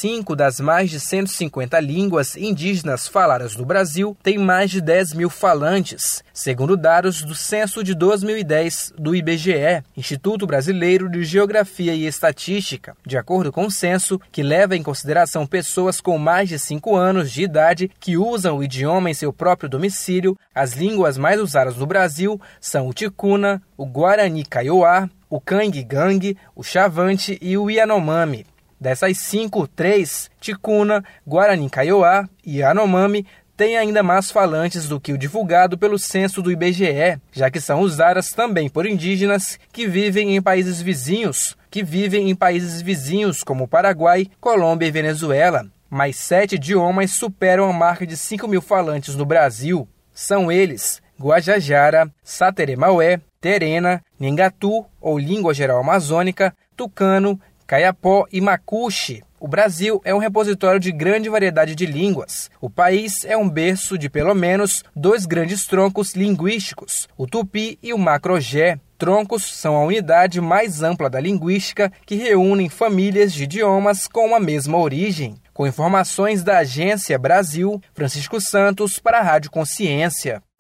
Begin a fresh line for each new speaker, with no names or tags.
5 das mais de 150 línguas indígenas faladas no Brasil têm mais de 10 mil falantes, segundo dados do Censo de 2010 do IBGE, Instituto Brasileiro de Geografia e Estatística. De acordo com o censo, que leva em consideração pessoas com mais de 5 anos de idade que usam o idioma em seu próprio domicílio, as línguas mais usadas no Brasil são o ticuna, o guarani kaiowá, o cangue-gangue, o chavante e o yanomami. Dessas 5, 3, ticuna, guarani kaiowá e yanomami, têm ainda mais falantes do que o divulgado pelo censo do IBGE, já que são usadas também por indígenas que vivem em países vizinhos como Paraguai, Colômbia e Venezuela. Mais 7 idiomas superam a marca de 5 mil falantes no Brasil. São eles Guajajara, Sateremaué, Terena, Nhangatu, ou língua geral amazônica, Tucano, Kayapó e Macuxe. O Brasil é um repositório de grande variedade de línguas. O país é um berço de pelo menos 2 grandes troncos linguísticos, o tupi e o macro-gé. Troncos são a unidade mais ampla da linguística que reúnem famílias de idiomas com a mesma origem. Com informações da Agência Brasil, Francisco Santos para a Rádio Consciência.